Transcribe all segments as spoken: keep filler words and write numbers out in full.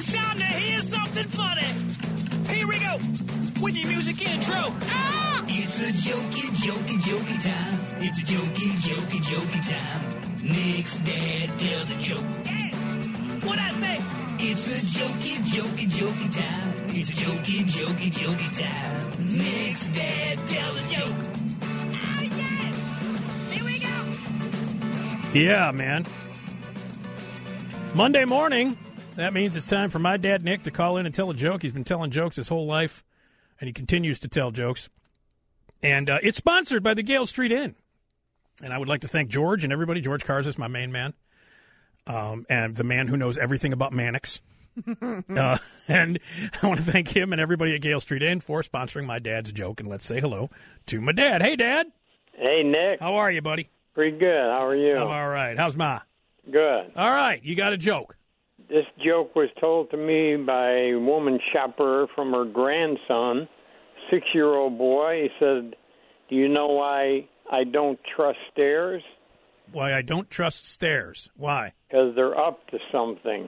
It's time to hear something funny. Here we go with your music intro. Ah! It's a jokey, jokey, jokey time. It's a jokey, jokey, jokey time. Nick's dad tells a joke. Yeah. What'd I say? It's a jokey, jokey, jokey time. It's a jokey, jokey, jokey time. Nick's dad tells a joke. Oh, yes! Here we go. Yeah, man. Monday morning, that means it's time for my dad, Nick, to call in and tell a joke. He's been telling jokes his whole life, and he continues to tell jokes. And uh, it's sponsored by the Gale Street Inn. And I would like to thank George and everybody. George Karzis, my main man, um, and the man who knows everything about Mannix. uh, and I want to thank him and everybody at Gale Street Inn for sponsoring my dad's joke. And let's say hello to my dad. Hey, Dad. Hey, Nick. How are you, buddy? Pretty good. How are you? I'm all right. How's Ma? Good. All right. You got a joke. This joke was told to me by a woman shopper from her grandson, six-year-old boy. He said, do you know why I don't trust stairs? Why I don't trust stairs. Why? Because they're up to something.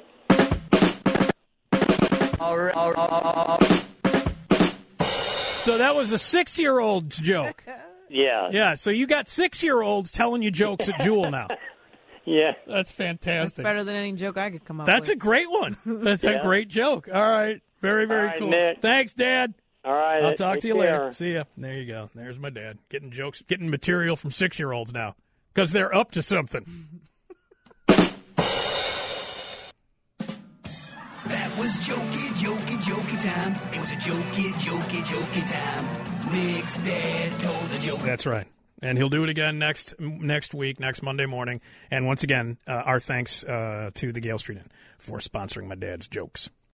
So that was a six-year-old's joke. Yeah. Yeah, so you got six-year-olds telling you jokes at Jewel now. Yeah. That's fantastic. That's better than any joke I could come up That's with. a great one. That's Yeah. a great joke. All right. Very, very All right, cool. Nick. Thanks, Dad. All right. I'll talk take to you care. later. See ya. There you go. There's my dad. Getting jokes, getting material from six-year-olds now because they're up to something. That was jokey, jokey, jokey time. It was a jokey, jokey, jokey time. Nick's dad told a joke. That's right. And he'll do it again next next week, next Monday morning. And once again, uh, our thanks uh, to the Gale Street Inn for sponsoring my dad's jokes.